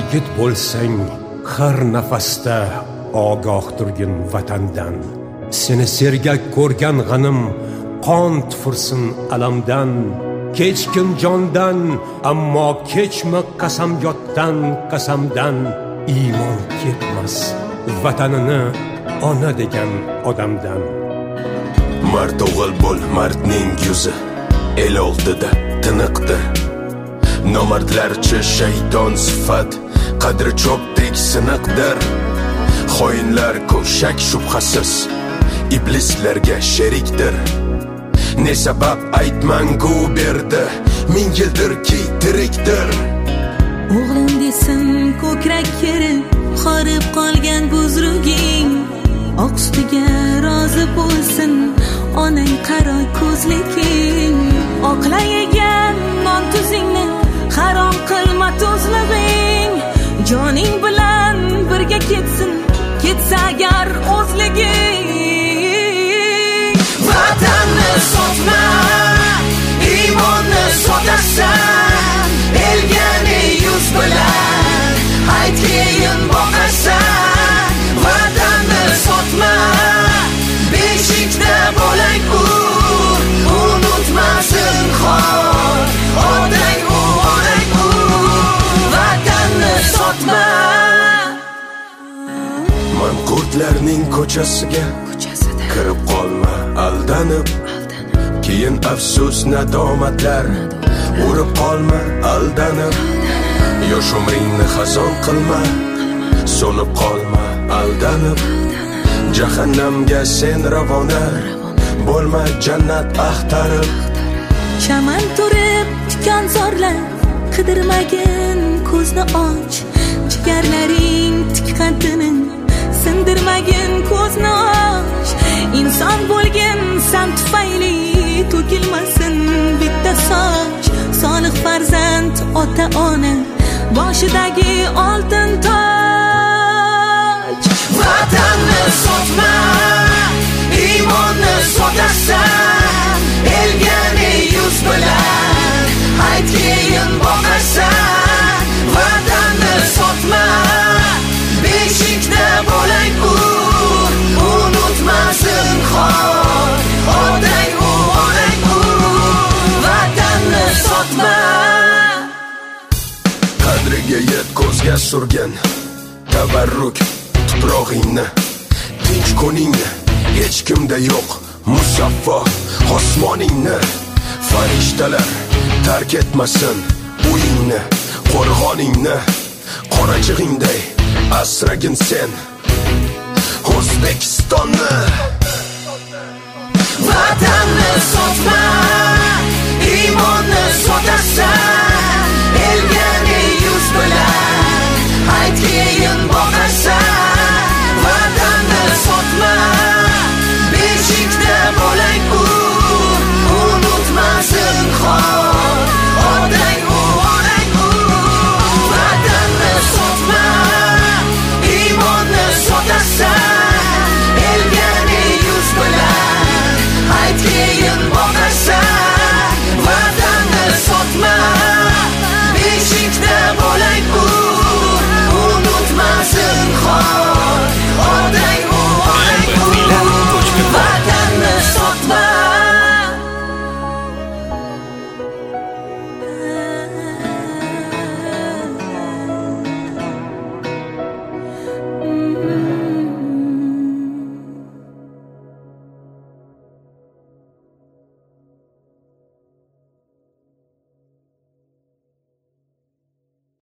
yigit bo'lsang har nafasda ogoh turgin vatandan. Seni sergak ko'rgan g'anim qon tufursin alamdan. Kechkin jondan, ammo kechma qasamyoddan, qasamdan. Iymon ketmas vatanini ona degan odamdan. Mard o'g'il bo'l, mardning yuzi el oldida tiniqdir. Nomardlarcha shayton sifat qadri cho'pdek siniqdir. Xoinlar ko'p shak shubhasiz iblislarga sherikdir. Ne sabab aytmangu berdi, ming yildirki tirikdir. O'g'lim desin ko'krak kerib, qorib qolgan buzruging. Oq sutiga rozi bo'lsin onang qaro ko'zliging. Oqlayegan non tuzingni harom qilma tuzlig'ing. Joning bilan birga ketsin, ketsa agar o'zliging. Vatanni sotma, iymonni sotasan. Elga ne yuz bilan ayt keyin boqasan. Vatanni sotma, beshikda bo'lang u, unutmasin xor otang u, onang u. Vatanni sotma. Manqurtlarning ko'chasiga kirib qolma aldanib. Keyin afsus nadomatlar urib qolma aldanib. Yosh umringni xazon qilma, so'nib qolma aldanib. Jahannamga sen ravona bo'lma jannat axtarib. Chaman turib tikan zorlar qidirmagin ko'zni och. Jigarlaring tik qaddini sindirmagin ko'zni och. Inson bo'lgin san tufayli to'kilmasin bitta soch. Solih farzand ota ona boshidagi oltin toj. Vatanni sotma, iymonni sotasan. Elga ne yuz bilan ayt keyin boqasan. Vatanni sotma, beshikda bo'lang u, unutmasin xor otang u, onang u. Vatanni sotma. Qadriga yet ko'zga surgan tabarruk tuprog'ingni. Tinch kuningni hech kimda yo'q musaffo osmoningni. Farishtalar tark etmasin uyingni, qo'rg'oningni. Qorachig'ingday asragin sen O'zbekistonni. Vatanni sotma.